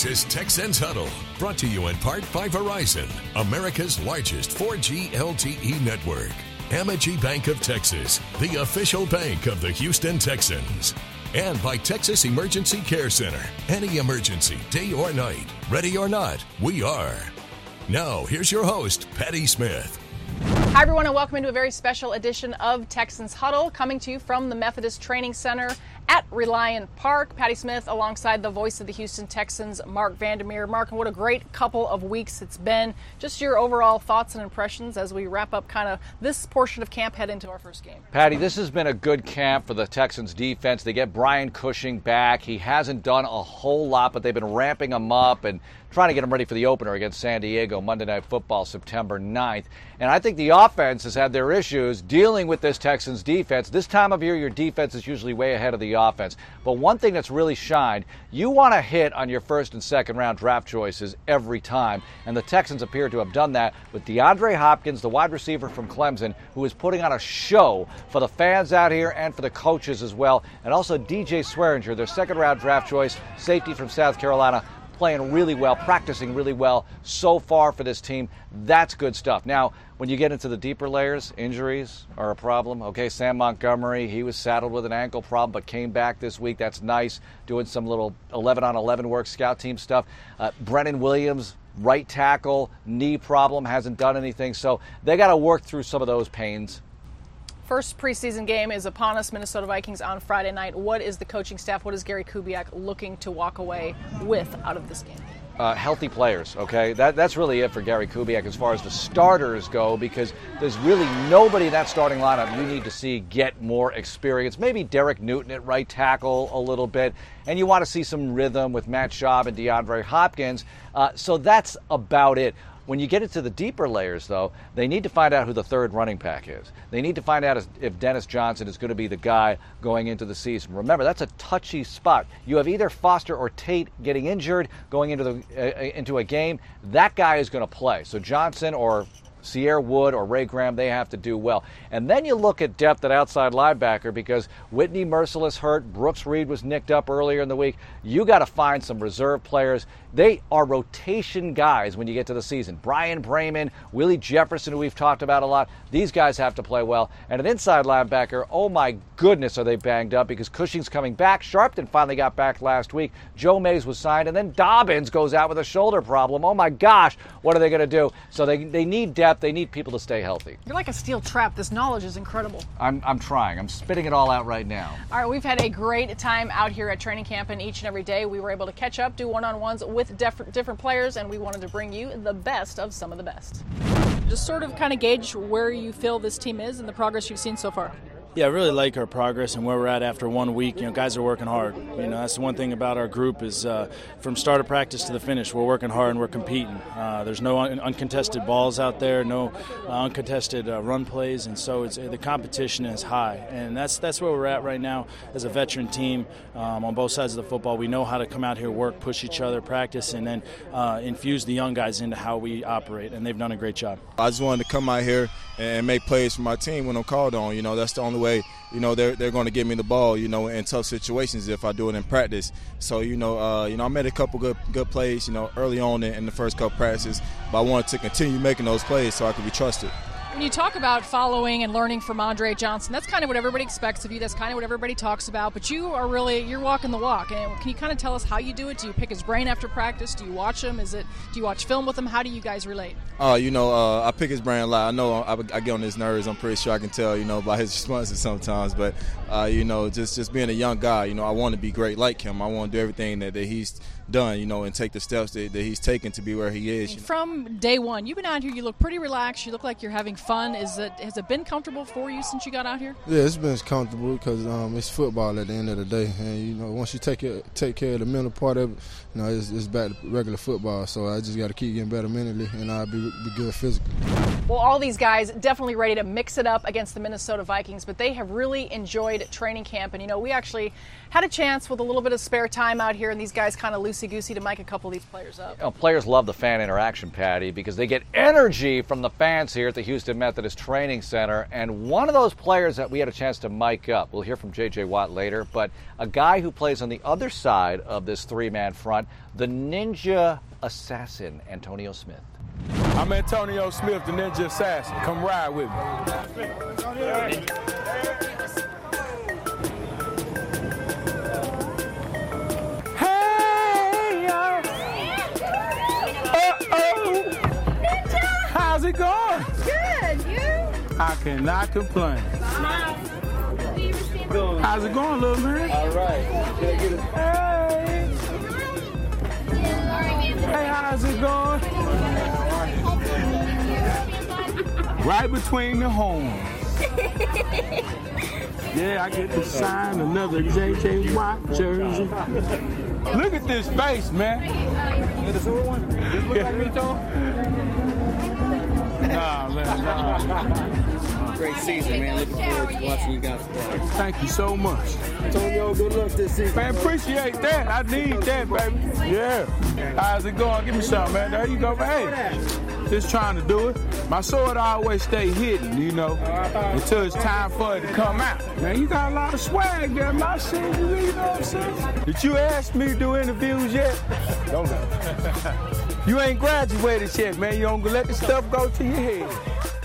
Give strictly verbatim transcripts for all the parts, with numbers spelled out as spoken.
This is Texans Huddle, brought to you in part by Verizon, America's largest four G L T E network. Amegy Bank of Texas, the official bank of the Houston Texans. And by Texas Emergency Care Center. Any emergency, day or night, ready or not, we are. Now, here's your host, Patty Smith. Hi, everyone, and welcome into a very special edition of Texans Huddle, coming to you from the Methodist Training Center at Reliant Park. Patty Smith alongside the voice of the Houston Texans, Mark Vandermeer. Mark, and what a great couple of weeks it's been. Just your overall thoughts and impressions as we wrap up kind of this portion of camp, head into our first game. Patty, this has been a good camp for the Texans defense. They get Brian Cushing back. He hasn't done a whole lot, but they've been ramping him up and trying to get him ready for the opener against San Diego, Monday Night Football, September ninth. And I think the offense has had their issues dealing with this Texans defense. This time of year, your defense is usually way ahead of the offense. But one thing that's really shined, you want to hit on your first and second round draft choices every time. And the Texans appear to have done that with DeAndre Hopkins, the wide receiver from Clemson, who is putting on a show for the fans out here and for the coaches as well. And also D J Swearinger, their second round draft choice, safety from South Carolina, playing really well, practicing really well so far for this team. That's good stuff. Now, when you get into the deeper layers, injuries are a problem. Okay, Sam Montgomery, he was saddled with an ankle problem but came back this week. That's nice, doing some little eleven on eleven work, scout team stuff. Uh, Brennan Williams, right tackle, knee problem, hasn't done anything. So they got to work through some of those pains. First preseason game is upon us, Minnesota Vikings on Friday night. What is the coaching staff, what is Gary Kubiak looking to walk away with out of this game? Uh, healthy players, okay? That, that's really it for Gary Kubiak as far as the starters go, because there's really nobody in that starting lineup you need to see get more experience. Maybe Derek Newton at right tackle a little bit, and you want to see some rhythm with Matt Schaub and DeAndre Hopkins. Uh, so that's about it. When you get into the deeper layers, though, they need to find out who the third running back is. They need to find out if Dennis Johnson is going to be the guy going into the season. Remember, that's a touchy spot. You have either Foster or Tate getting injured going into the uh, into a game. That guy is going to play. So Johnson or Sierra Wood or Ray Graham, they have to do well. And then you look at depth at outside linebacker because Whitney Merciless hurt. Brooks Reed was nicked up earlier in the week. You got to find some reserve players. They are rotation guys when you get to the season. Brian Brayman, Willie Jefferson, who we've talked about a lot. These guys have to play well. And an inside linebacker, oh my goodness, are they banged up because Cushing's coming back. Sharpton finally got back last week. Joe Mays was signed. And then Dobbins goes out with a shoulder problem. Oh my gosh, what are they going to do? So they, they need depth. They need people to stay healthy. You're like a steel trap. This knowledge is incredible. I'm, I'm trying. I'm spitting it all out right now. All right, we've had a great time out here at training camp, and each and every day we were able to catch up, do one-on-ones with def- different players, and we wanted to bring you the best of some of the best. Just sort of kind of gauge where you feel this team is and the progress you've seen so far. Yeah, I really like our progress and where we're at after one week. You know, guys are working hard. You know, that's the one thing about our group is uh, from start of practice to the finish, we're working hard and we're competing. Uh, there's no un- uncontested balls out there, no uh, uncontested uh, run plays, and so it's, the competition is high. And that's that's where we're at right now as a veteran team um, on both sides of the football. We know how to come out here, work, push each other, practice, and then uh, infuse the young guys into how we operate, and they've done a great job. I just wanted to come out here and make plays for my team when I'm called on. You know, that's the only way, you know, they're they're going to give me the ball, you know, in tough situations if I do it in practice. So, you know, uh, you know, I made a couple good good plays, you know, early on in, in the first couple practices, but I wanted to continue making those plays so I could be trusted. When you talk about following and learning from Andre Johnson, that's kind of what everybody expects of you. That's kind of what everybody talks about. But you are really, you're walking the walk. And can you kind of tell us how you do it? Do you pick his brain after practice? Do you watch him? Is it? Do you watch film with him? How do you guys relate? Uh, you know, uh, I pick his brain a lot. I know I, I get on his nerves. I'm pretty sure I can tell, you know, by his responses sometimes. But, uh, you know, just, just being a young guy, you know, I want to be great like him. I want to do everything that, that he's done, you know, and take the steps that, that he's taken to be where he is. From day one, you've been out here, you look pretty relaxed, you look like you're having fun. Is it, has it been comfortable for you since you got out here? Yeah, it's been comfortable because um, it's football at the end of the day. And, you know, once you take it, take care of the mental part of it, you know, it's, it's back to regular football. So I just got to keep getting better mentally, and I'll be, be good physically. Well, all these guys definitely ready to mix it up against the Minnesota Vikings, but they have really enjoyed training camp. And, you know, we actually had a chance with a little bit of spare time out here, and these guys kind of loosened loosey-goosey to mic a couple of these players up. You know, players love the fan interaction, Patty, because they get energy from the fans here at the Houston Methodist Training Center. And one of those players that we had a chance to mic up, we'll hear from J J. Watt later, but a guy who plays on the other side of this three-man front, the Ninja Assassin, Antonio Smith. I'm Antonio Smith, the Ninja Assassin. Come ride with me. Hey, uh, uh-oh. Ninja! How's it going? Good, you? I cannot complain. Smile. How's it going, little man? All right. Can I get a... Hey. Hey, how's it going? Right between the horns. Yeah, I get to sign another J J. Watt jersey. Look at this face, man. Get a silver one? Does it look like me, Tom? Nah, man, nah. Great season, man. Looking forward to watching you guys play. Thank you so much. Antonio, good luck this season. Man, appreciate that. I need that, baby. Yeah. How's it going? Give me something, man. There you go, man. Hey, just trying to do it. My sword always stay hidden, you know, until it's time for it to come out. Man, you got a lot of swag there. My shit, you know what I'm saying? Did you ask me to do interviews yet? Don't know. You ain't graduated yet, man. You don't let the stuff go to your head.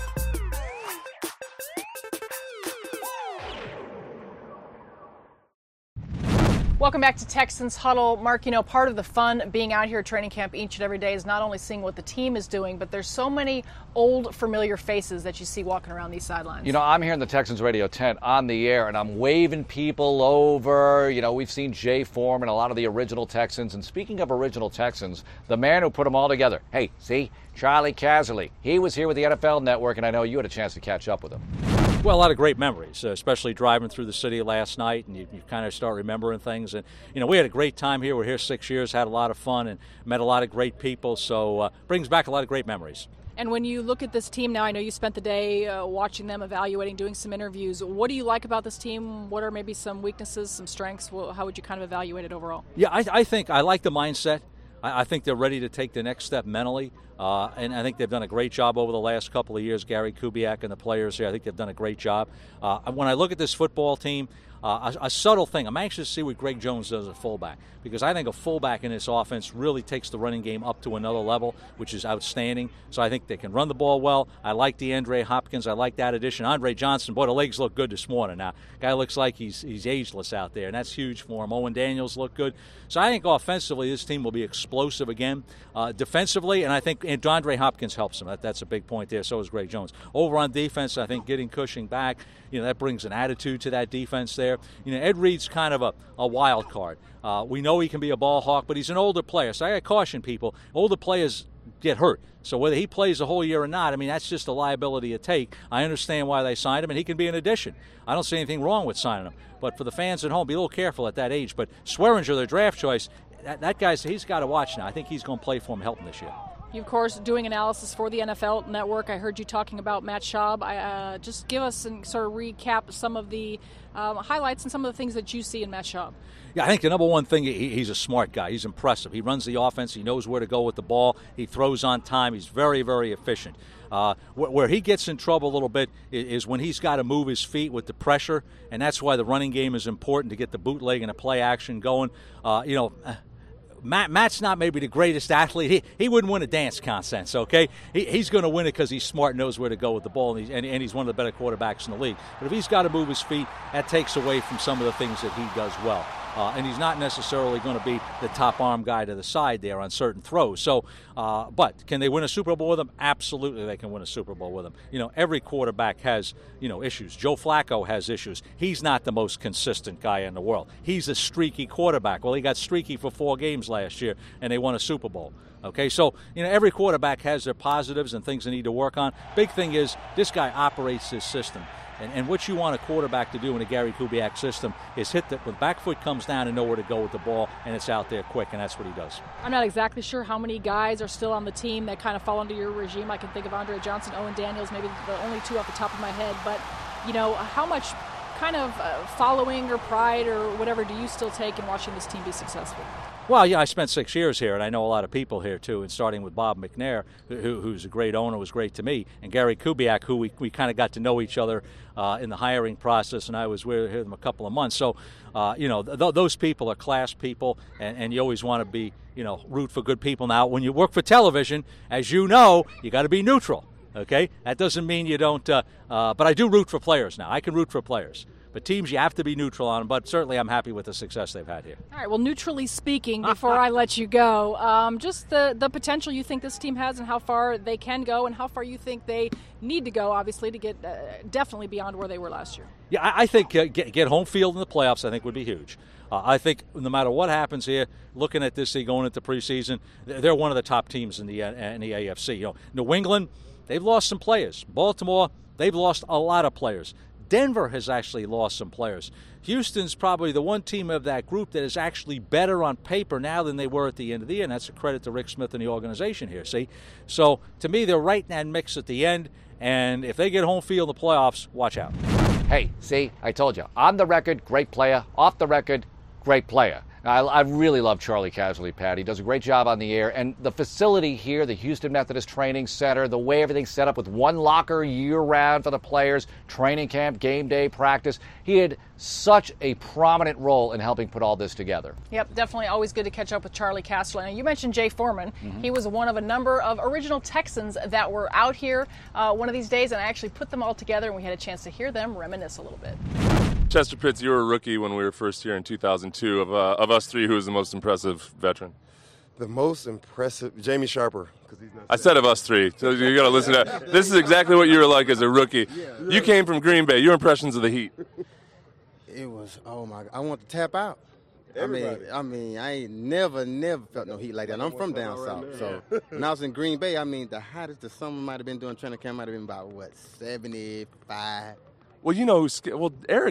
Welcome back to Texans Huddle. Mark, you know, part of the fun being out here at training camp each and every day is not only seeing what the team is doing, but there's so many old, familiar faces that you see walking around these sidelines. You know, I'm here in the Texans radio tent on the air, and I'm waving people over. You know, we've seen Jay Foreman, a lot of the original Texans. And speaking of original Texans, the man who put them all together, hey, see, Charlie Casserly. He was here with the N F L Network, and I know you had a chance to catch up with him. Well, a lot of great memories, uh, especially driving through the city last night, and you, you kind of start remembering things. And, you know, we had a great time here. We're here six years, had a lot of fun, and met a lot of great people. So uh, brings back a lot of great memories. And when you look at this team now, I know you spent the day uh, watching them, evaluating, doing some interviews. What do you like about this team? What are maybe some weaknesses, some strengths? Well, how would you kind of evaluate it overall? Yeah, I, I think I like the mindset. I, I think they're ready to take the next step mentally. Uh, and I think they've done a great job over the last couple of years. Gary Kubiak and the players here, I think they've done a great job. Uh, when I look at this football team, uh, a, a subtle thing, I'm anxious to see what Greg Jones does at fullback, because I think a fullback in this offense really takes the running game up to another level, which is outstanding. So I think they can run the ball well. I like DeAndre Hopkins. I like that addition. Andre Johnson, boy, the legs look good this morning. Now, guy looks like he's he's ageless out there, and that's huge for him. Owen Daniels look good. So I think offensively this team will be explosive again. Uh, defensively, and I think and DeAndre Hopkins helps them. That, that's a big point there. So is Greg Jones. Over on defense, I think getting Cushing back, you know, that brings an attitude to that defense there. You know, Ed Reed's kind of a, a wild card. Uh, we know he can be a ball hawk, but he's an older player. So I got to caution people. Older players get hurt. So whether he plays the whole year or not, I mean, that's just a liability to take. I understand why they signed him, and he can be an addition. I don't see anything wrong with signing him. But for the fans at home, be a little careful at that age. But Swearinger, their draft choice, that, that guy's, he's got to watch now. I think he's going to play for him, help him this year. You, of course, doing analysis for the N F L Network. I heard you talking about Matt Schaub. I, uh, just give us and sort of recap some of the um, highlights and some of the things that you see in Matt Schaub. Yeah, I think the number one thing, he, he's a smart guy. He's impressive. He runs the offense. He knows where to go with the ball. He throws on time. He's very, very efficient. Uh, wh- where he gets in trouble a little bit is, is when he's got to move his feet with the pressure, and that's why the running game is important to get the bootleg and the play action going. Uh, you know, Matt, Matt's not maybe the greatest athlete. He, he wouldn't win a dance contest, okay? He, he's going to win it because he's smart and knows where to go with the ball, and he's, and, and he's one of the better quarterbacks in the league. But if he's got to move his feet, that takes away from some of the things that he does well. Uh, and he's not necessarily going to be the top arm guy to the side there on certain throws. So, uh, but can they win a Super Bowl with him? Absolutely, they can win a Super Bowl with him. You know, every quarterback has, you know, issues. Joe Flacco has issues. He's not the most consistent guy in the world. He's a streaky quarterback. Well, he got streaky for four games last year, and they won a Super Bowl. Okay, so, you know, every quarterback has their positives and things they need to work on. Big thing is this guy operates his system. And, and what you want a quarterback to do in a Gary Kubiak system is hit the, when the back foot comes down and know where to go with the ball, and it's out there quick, and that's what he does. I'm not exactly sure how many guys are still on the team that kind of fall under your regime. I can think of Andre Johnson, Owen Daniels, maybe the only two off the top of my head. But, you know, how much kind of uh, following or pride or whatever do you still take in watching this team be successful? Well, yeah, I spent six years here, and I know a lot of people here, too, and starting with Bob McNair, who, who's a great owner, was great to me, and Gary Kubiak, who we, we kind of got to know each other uh, in the hiring process, and I was with him a couple of months. So, uh, you know, th- those people are class people, and, and you always want to be, you know, root for good people. Now, when you work for television, as you know, you got to be neutral, okay? That doesn't mean you don't, uh, uh, but I do root for players now. I can root for players. But teams, you have to be neutral on them. But certainly I'm happy with the success they've had here. All right, well, neutrally speaking, before I let you go, um, just the, the potential you think this team has and how far they can go and how far you think they need to go, obviously, to get uh, definitely beyond where they were last year. Yeah, I, I think uh, get, get home field in the playoffs, I think, would be huge. Uh, I think no matter what happens here, looking at this thing going into preseason, they're one of the top teams in the, uh, in the A F C. You know, New England, they've lost some players. Baltimore, they've lost a lot of players. Denver has actually lost some players. Houston's probably the one team of that group that is actually better on paper now than they were at the end of the year, and that's a credit to Rick Smith and the organization here, see? So, to me, they're right in that mix at the end, and if they get home field in the playoffs, watch out. Hey, see, I told you. On the record, great player. Off the record, great player. I, I really love Charlie Casserly, Pat. He does a great job on the air. And the facility here, the Houston Methodist Training Center, the way everything's set up with one locker year-round for the players, training camp, game day, practice, he had such a prominent role in helping put all this together. Yep, definitely always good to catch up with Charlie Casserly. Now, you mentioned Jay Foreman. Mm-hmm. He was one of a number of original Texans that were out here uh, one of these days, and I actually put them all together, and we had a chance to hear them reminisce a little bit. Chester Pitts, you were a rookie when we were first here in two thousand two. Of, uh, of us three, who was the most impressive veteran? The most impressive, Jamie Sharper. He's not I said of us three, so you got to listen to that. This is exactly what you were like as a rookie. Yeah, yeah. You came from Green Bay. Your impressions of the Heat? It was, oh my God, I want to tap out. Everybody. I mean, I mean, I ain't never, never felt no heat like that. And I'm from down south, so when I was in Green Bay, I mean, the hottest the summer might have been doing training camp might have been about what seventy-five. Well, you know, well, Eric.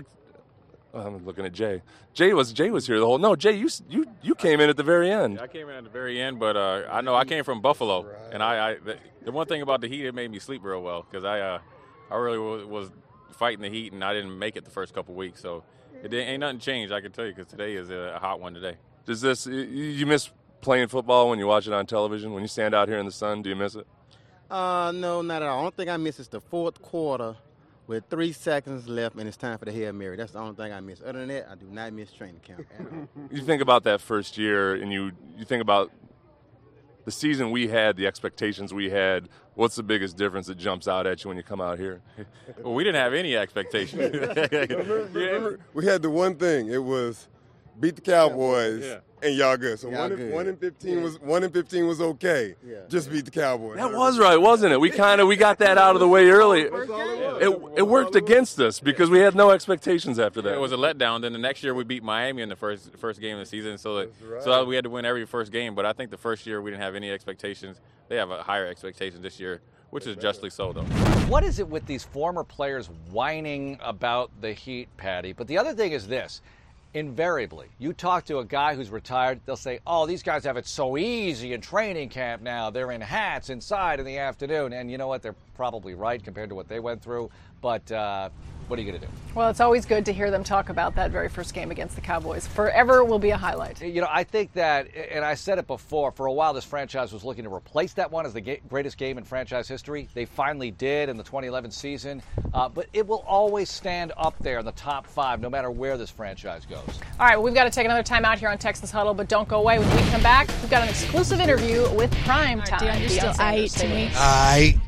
I'm looking at Jay. Jay was Jay was here the whole. No, Jay, you you you came in at the very end. Yeah, I came in at the very end, but uh, I know I came from Buffalo, right. and I, I the, the one thing about the heat, it made me sleep real well because I uh, I really was, was fighting the heat and I didn't make it the first couple weeks, so it didn't, ain't nothing changed. I can tell you because today is a, a hot one today. Does this you miss playing football when you watch it on television? When you stand out here in the sun, do you miss it? Uh, no, not at all. I don't think I miss it's the fourth quarter. With three seconds left, and it's time for the Hail Mary. That's the only thing I miss. Other than that, I do not miss training camp at all. You think about that first year, and you, you think about the season we had, the expectations we had. What's the biggest difference that jumps out at you when you come out here? Well, we didn't have any expectations. remember, remember, we had the one thing. It was beat the Cowboys. Yeah. And y'all good. So y'all one, good. In, one in fifteen yeah. was one in fifteen was okay. Yeah. Just beat the Cowboys. That was right, wasn't it? We kind of we got that out of the way early. It, it, it worked against us because we had no expectations after that. It was a letdown. Then the next year we beat Miami in the first first game of the season. So that, right. so we had to win every first game. But I think the first year we didn't have any expectations. They have a higher expectation this year, which is justly so, though. What is it with these former players whining about the Heat, Patty? But the other thing is this. Invariably, you talk to a guy who's retired, they'll say, oh, these guys have it so easy in training camp now. They're in hats inside in the afternoon. And you know what? They're probably right compared to what they went through. But uh, what are you going to do? Well, it's always good to hear them talk about that very first game against the Cowboys. Forever will be a highlight. You know, I think that, and I said it before, for a while this franchise was looking to replace that one as the ga- greatest game in franchise history. They finally did in the twenty eleven season. Uh, but it will always stand up there in the top five, no matter where this franchise goes. All right, well, we've got to take another time out here on Texans Huddle, but don't go away. When we come back, we've got an exclusive interview with Prime Time. Right, Deion, you're still aight to me. Aight.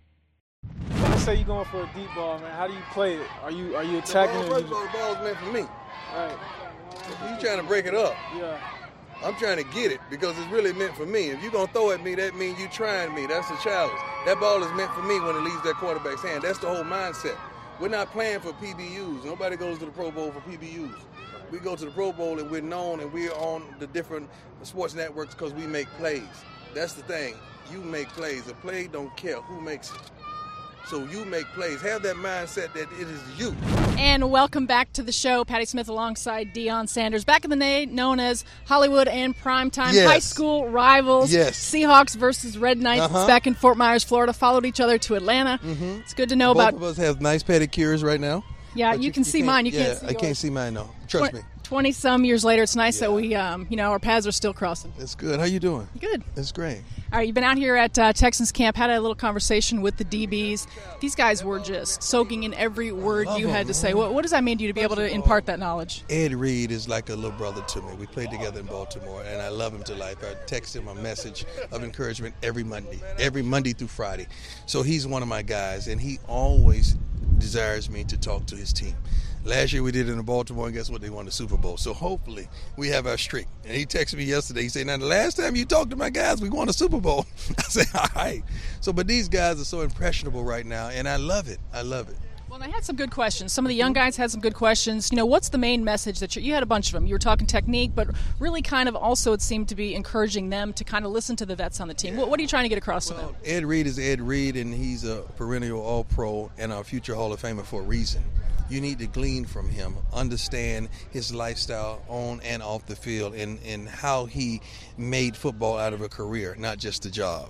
Let's say you're going for a deep ball, man. How do you play it? Are you are you attacking the ball, it? First of all, the ball's meant for me. Right. You trying to break it up. Yeah. I'm trying to get it because it's really meant for me. If you're going to throw at me, that means you trying me. That's the challenge. That ball is meant for me when it leaves that quarterback's hand. That's the whole mindset. We're not playing for P B Us. Nobody goes to the Pro Bowl for P B Us. We go to the Pro Bowl and we're known and we're on the different sports networks because we make plays. That's the thing. You make plays. A play don't care who makes it. So you make plays. Have that mindset that it is you. And welcome back to the show. Patty Smith alongside Deion Sanders. Back in the day, known as Hollywood and Primetime. Yes. High school rivals. Yes. Seahawks versus Red Knights. Uh-huh. It's back in Fort Myers, Florida. Followed each other to Atlanta. Mm-hmm. It's good to know Both about. Both of us have nice pedicures right now. Yeah, you, you can you see mine. You yeah, can't see I yours. can't see mine, no. Trust me. twenty-some years later, it's nice yeah. that we, um, you know, our paths are still crossing. It's good. How you doing? Good. It's great. All right, you've been out here at uh, Texans camp, had a little conversation with the D Bs. These guys were just soaking in every word you had to say. What, what does that mean to you to be able to impart that knowledge? Ed Reed is like a little brother to me. We played together in Baltimore, and I love him to life. I text him a message of encouragement every Monday, every Monday through Friday. So he's one of my guys, and he always desires me to talk to his team. Last year we did it in Baltimore, and guess what? They won the Super Bowl. So hopefully we have our streak. And he texted me yesterday. He said, now, the last time you talked to my guys, we won the Super Bowl. I said, all right. So, but these guys are so impressionable right now, and I love it. I love it. Well, they had some good questions. Some of the young guys had some good questions. You know, what's the main message that you, you had a bunch of them. You were talking technique, but really kind of also it seemed to be encouraging them to kind of listen to the vets on the team. What, what are you trying to get across well, to them? Ed Reed is Ed Reed, and he's a perennial All-Pro and a future Hall of Famer for a reason. You need to glean from him, understand his lifestyle on and off the field, and, and how he made football out of a career, not just a job.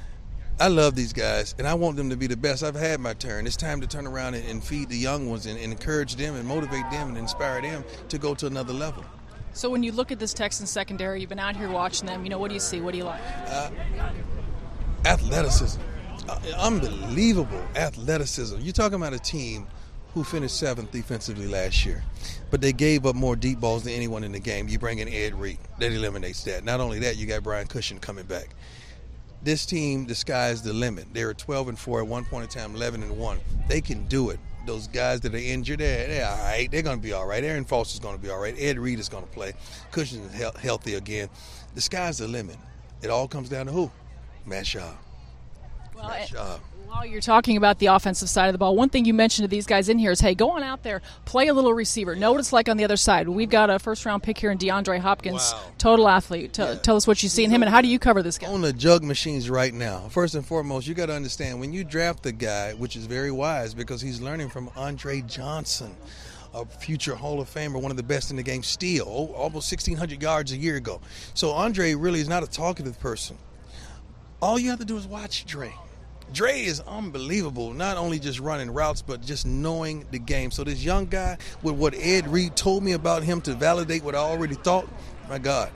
I love these guys, and I want them to be the best. I've had my turn. It's time to turn around and, and feed the young ones and, and encourage them and motivate them and inspire them to go to another level. So when you look at this Texans secondary, you've been out here watching them, you know, what do you see? What do you like? Uh, athleticism. Uh, unbelievable athleticism. You're talking about a team who finished seventh defensively last year, but they gave up more deep balls than anyone in the game. You bring in Ed Reed. That eliminates that. Not only that, you got Brian Cushing coming back. This team, the sky's the limit. They were twelve and four at one point in time, eleven and one. They can do it. Those guys that are injured, they're, they're all right. They're going to be all right. Aaron Foster's going to be all right. Ed Reed is going to play. Cushing is he- healthy again. The sky's the limit. It all comes down to who? Matt Schaub. Well, Matt Schaub. While you're talking about the offensive side of the ball, one thing you mentioned to these guys in here is, hey, go on out there, play a little receiver. Know what it's like on the other side. We've got a first-round pick here in DeAndre Hopkins, wow. total athlete. T- yeah. Tell us what you see in him, and how do you cover this guy? On the jug machines right now, first and foremost, you got to understand, when you draft the guy, which is very wise because he's learning from Andre Johnson, a future Hall of Famer, one of the best in the game still, almost sixteen hundred yards a year ago. So Andre really is not a talkative person. All you have to do is watch Dre. Dre is unbelievable, not only just running routes, but just knowing the game. So this young guy, with what Ed Reed told me about him to validate what I already thought, my God,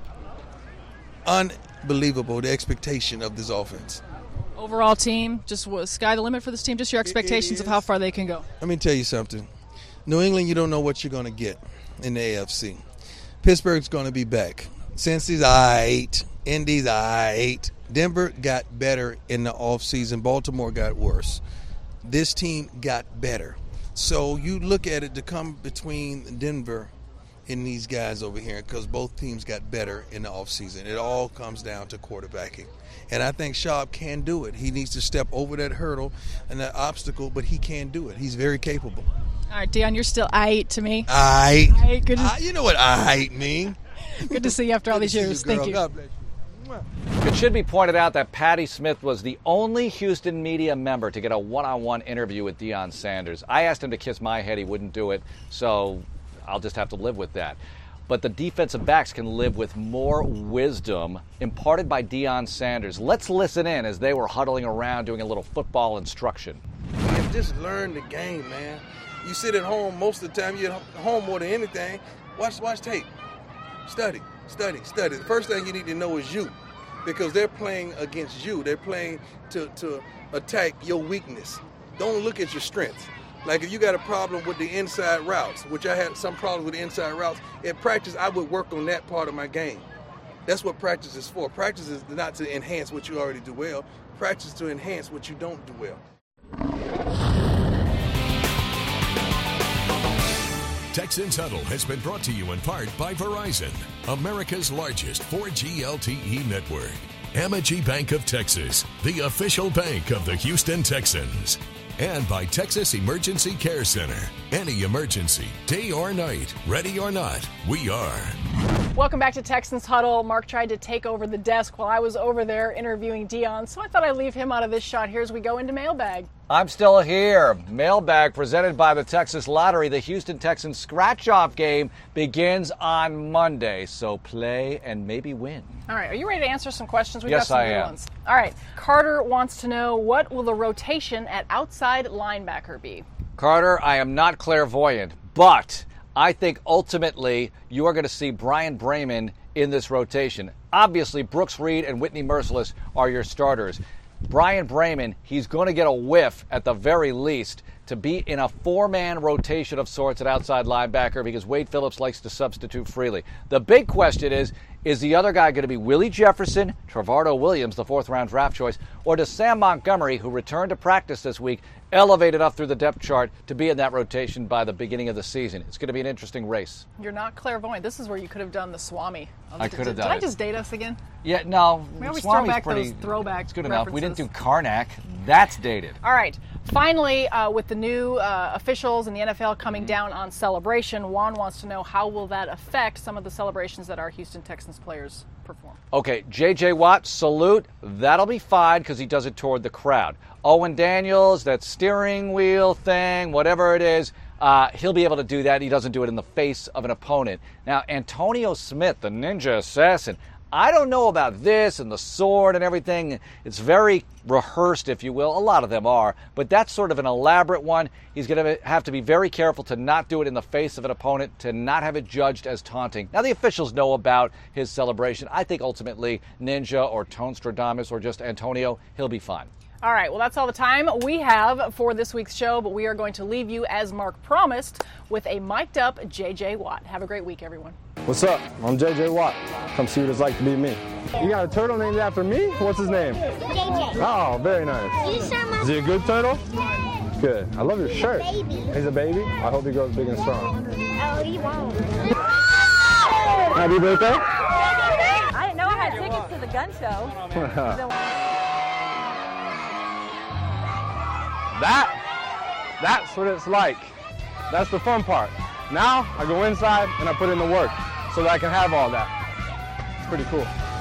unbelievable, the expectation of this offense. Overall team, just was sky the limit for this team, just your expectations of how far they can go. Let me tell you something. New England, you don't know what you're going to get in the A F C. Pittsburgh's going to be back. Cincy's all right. Indy's all right. Denver got better in the offseason. Baltimore got worse. This team got better. So you look at it to come between Denver and these guys over here, because both teams got better in the offseason. It all comes down to quarterbacking. And I think Schaub can do it. He needs to step over that hurdle and that obstacle, but he can do it. He's very capable. All right, Deion, you're still aight to me. Aight. Aight. Good to, uh, you know what aight mean. Good to see you after all these years. You, Thank you. God bless you. It should be pointed out that Patty Smith was the only Houston media member to get a one-on-one interview with Deion Sanders. I asked him to kiss my head. He wouldn't do it, so I'll just have to live with that. But the defensive backs can live with more wisdom imparted by Deion Sanders. Let's listen in as they were huddling around doing a little football instruction. Man, just learn the game, man. You sit at home most of the time. You're at home more than anything. Watch, watch tape. Study, study, study. The first thing you need to know is you, because they're playing against you. They're playing to, to attack your weakness. Don't look at your strengths. Like if you got a problem with the inside routes, which I had some problems with the inside routes, at practice I would work on that part of my game. That's what practice is for. Practice is not to enhance what you already do well. Practice is to enhance what you don't do well. Texans Huddle has been brought to you in part by Verizon, America's largest four G L T E network. Amity Bank of Texas, the official bank of the Houston Texans. And by Texas Emergency Care Center. Any emergency, day or night, ready or not, we are. Welcome back to Texans Huddle. Mark tried to take over the desk while I was over there interviewing Deion, so I thought I'd leave him out of this shot here as we go into mailbag. I'm still here. Mailbag presented by the Texas Lottery. The Houston Texans scratch-off game begins on Monday, so play and maybe win. All right, are you ready to answer some questions? We've yes, got some I good am. ones. All right, Carter wants to know, what will the rotation at outside linebacker be? Carter, I am not clairvoyant, but I think ultimately you are going to see Brian Bremen in this rotation. Obviously, Brooks Reed and Whitney Mercilus are your starters. Brian Bremen, he's going to get a whiff at the very least to be in a four-man rotation of sorts at outside linebacker because Wade Phillips likes to substitute freely. The big question is, is the other guy going to be Willie Jefferson, Trevardo Williams, the fourth-round draft choice, or does Sam Montgomery, who returned to practice this week, elevate enough through the depth chart to be in that rotation by the beginning of the season? It's going to be an interesting race. You're not clairvoyant. This is where you could have done the Swami. I could have done Did it. I just date us again? Yeah, no. We always Swami's throw back pretty, those throwback It's good enough. We didn't references. do Karnak. That's dated. All right. Finally, uh, with the new uh, officials and the N F L coming down on celebration, Juan wants to know how will that affect some of the celebrations that our Houston Texans players perform. Okay, J J. Watt, salute. That'll be fine because he does it toward the crowd. Owen Daniels, that steering wheel thing, whatever it is, uh, he'll be able to do that. He doesn't do it in the face of an opponent. Now, Antonio Smith, the ninja assassin, I don't know about this and the sword and everything. It's very rehearsed, if you will. A lot of them are. But that's sort of an elaborate one. He's going to have to be very careful to not do it in the face of an opponent, to not have it judged as taunting. Now, the officials know about his celebration. I think ultimately Ninja or Tonestradamus or just Antonio, he'll be fine. All right, well, that's all the time we have for this week's show, but we are going to leave you, as Mark promised, with a mic'd up J J. Watt. Have a great week, everyone. What's up? I'm J J. Watt. Come see what it's like to be me. You got a turtle named after me? What's his name? J J. Oh, very nice. Is he a good turtle? Good. I love your shirt. He's a baby? I hope he grows big and strong. Oh, he won't. Happy birthday. I didn't know I had tickets to the gun show. That, that's what it's like. That's the fun part. Now I go inside and I put in the work so that I can have all that. It's pretty cool.